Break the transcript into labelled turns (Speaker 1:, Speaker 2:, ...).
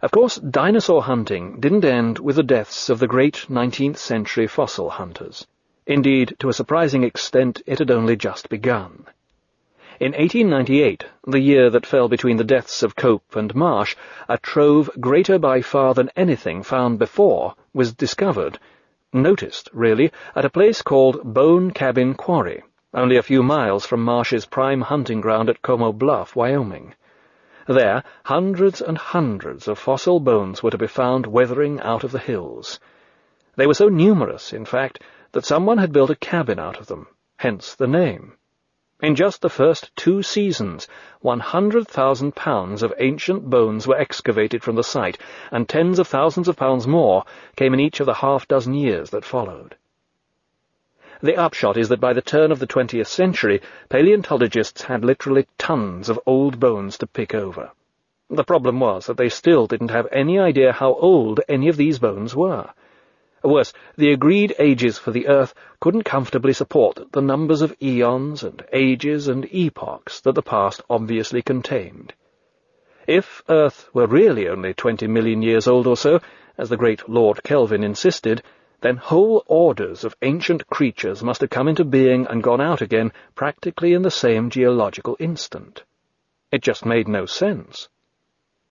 Speaker 1: Of course, dinosaur hunting didn't end with the deaths of the great 19th century fossil hunters. Indeed, to a surprising extent, it had only just begun. In 1898, the year that fell between the deaths of Cope and Marsh, a trove greater by far than anything found before was discovered, noticed, really, at a place called Bone Cabin Quarry, only a few miles from Marsh's prime hunting ground at Como Bluff, Wyoming. There, hundreds and hundreds of fossil bones were to be found weathering out of the hills. They were so numerous, in fact, that someone had built a cabin out of them, hence the name. In just the first 2 seasons, 100,000 pounds of ancient bones were excavated from the site, and tens of thousands of pounds more came in each of the half-dozen years that followed. The upshot is that by the turn of the 20th century, paleontologists had literally tons of old bones to pick over. The problem was that they still didn't have any idea how old any of these bones were. Worse, the agreed ages for the Earth couldn't comfortably support the numbers of eons and ages and epochs that the past obviously contained. If Earth were really only 20 million years old or so, as the great Lord Kelvin insisted, then whole orders of ancient creatures must have come into being and gone out again practically in the same geological instant. It just made no sense.